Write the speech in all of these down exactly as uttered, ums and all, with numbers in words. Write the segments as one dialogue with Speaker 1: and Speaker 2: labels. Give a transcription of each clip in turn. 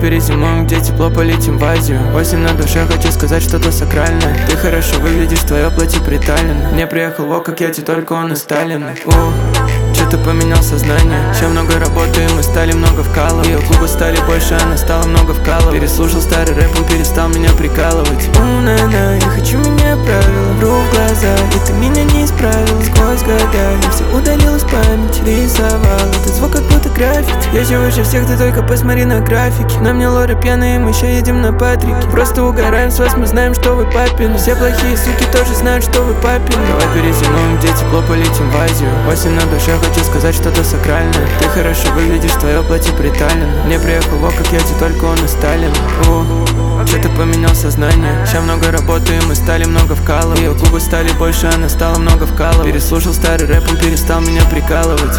Speaker 1: перезимуем, где тепло, полетим в Азию. Осень на душе, хочу сказать что-то сакральное. Ты хорошо выглядишь, твое платье приталено. Мне приехал во, как я тебе, только он и Сталин. Что-то поменял сознание. Сейчас много работаем, мы стали много вкалывать. Ее губы стали больше, она стала много вкалывать. Переслушал старый рэп, он перестал меня прикалывать. У-на-на, я хочу менять правила, вру в глаза, и ты меня не исправил. Сквозь года я все удалил из памяти, рисовал этот звук как будто граффити. Я же выше всех, ты только посмотри на графики. На мне лоры пьяные, мы еще едем на Патрике. Просто угораем с вас, мы знаем, что вы папины. Все плохие суки тоже знают, что вы папины. Давай перезимуем, где тепло, полетим в Азию. Осень на душе, хочу сказать что-то сакральное. Ты хорошо выглядишь, твое платье приталено. Мне приехал во, как я тебе, только он и Сталин. Что-то поменял сознание. Сейчас много работаем, мы стали много вкалывать. Ее губы стали больше, она стала много вкалывать. Переслушал старый рэп, он перестал меня прикалывать.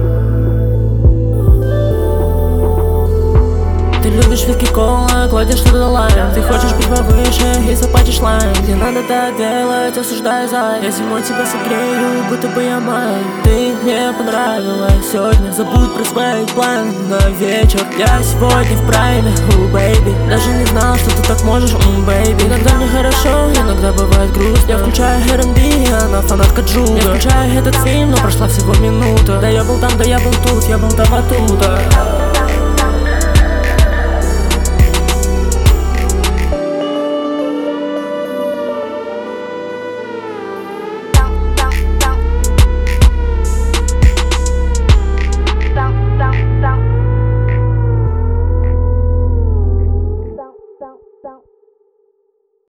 Speaker 2: Ты любишь виски кола, кладешь туда лайм. Ты хочешь быть повыше и заплатишь лайм. Где надо так делать, осуждаю за. Я зимой тебя согрею, будто бы я май. Ты мне понравилась сегодня, забудь про свои планы на вечер. Я сегодня в прайме, у бэйби. Даже не знал, что ты так можешь, ум бэйби. Иногда мне хорошо, иногда бывает грустно. Я включаю эр энд би, она фанатка Джуда. Я включаю этот фильм, но прошла всего минута. Да я был там, да я был тут, я был там оттуда.